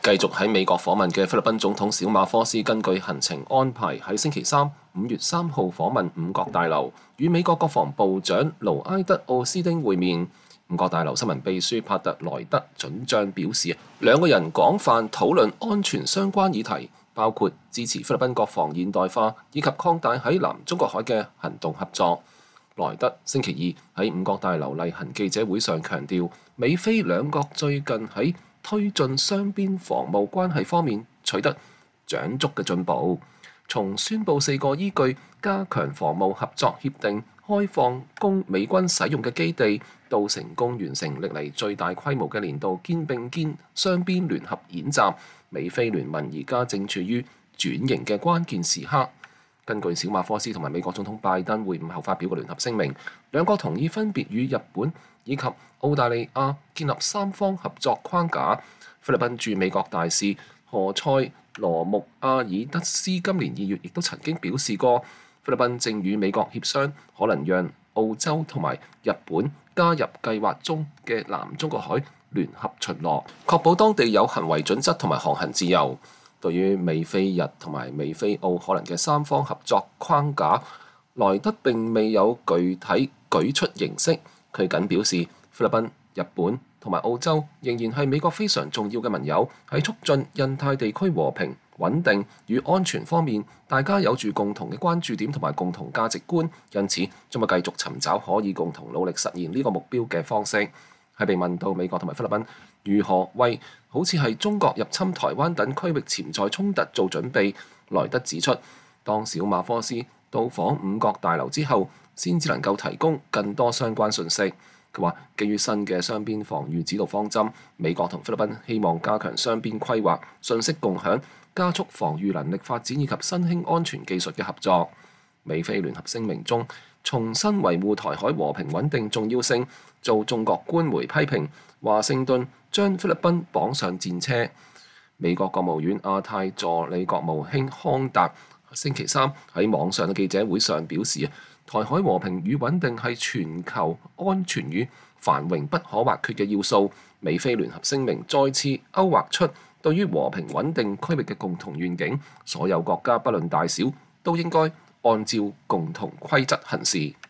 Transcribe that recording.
繼續喺美國訪問嘅菲律賓總統小馬科斯，根據行程安排喺星期三5月3號訪問五角大樓，與美國國防部長盧埃德奧斯丁會面。五角大樓新聞秘書帕特萊德准將表示，兩個人廣泛討論安全相關議題，包括支持菲律賓國防現代化以及擴大喺南中國海嘅行動合作。萊德星期二喺五角大樓例行記者會上強調，美菲兩國最近喺推進雙邊防務關係方面取得長足嘅進步，從宣布4個依據加強防務合作協定、開放供美軍使用嘅基地，到成功完成歷嚟最大規模嘅年度肩並肩雙邊聯合演習。美菲聯盟而家正處於轉型嘅關鍵時刻。根據小馬科斯同埋美國總統拜登會晤後發表嘅聯合聲明，兩國同意分別與日本以及澳大利亞建立三方合作框架。菲律賓駐美國大使何塞羅穆阿爾德斯今年2月亦都曾經表示過，菲律賓正與美國協商，可能讓澳洲同埋日本加入計劃中嘅南中國海聯合巡邏，確保當地有行為準則同埋航行自由。對於美菲日同埋美菲澳可能嘅三方合作框架，萊德並未有具體舉出形式。佢僅表示，菲律賓、日本同埋澳洲仍然係美國非常重要嘅盟友，喺促進印太地區和平、穩定與安全方面，大家有住共同嘅關注點同埋共同價值觀，因此將會繼續尋找可以共同努力實現呢個目標嘅方式。係被問到美國同埋菲律賓如何為好似係中國入侵台灣等區域潛在衝突做準備，萊德指出，當小馬科斯到訪五角大樓之後，先至能夠提供更多相關信息。佢話，基於新嘅雙邊防禦指導方針，美國同菲律賓希望加強雙邊規劃、信息共享、加速防禦能力發展以及新興安全技術嘅合作。美菲聯合聲明中重新維護台海和平穩定重要性，遭中國官媒批評華盛頓將菲律賓綁上戰車。美國國務院亞太助理國務卿康達星期三喺網上嘅記者會上表示，台海和平與穩定係全球安全與繁榮不可或缺嘅要素。美菲聯合聲明再次勾畫出對於和平穩定區域嘅共同願景，所有國家不論大小都應該按照共同規則行事。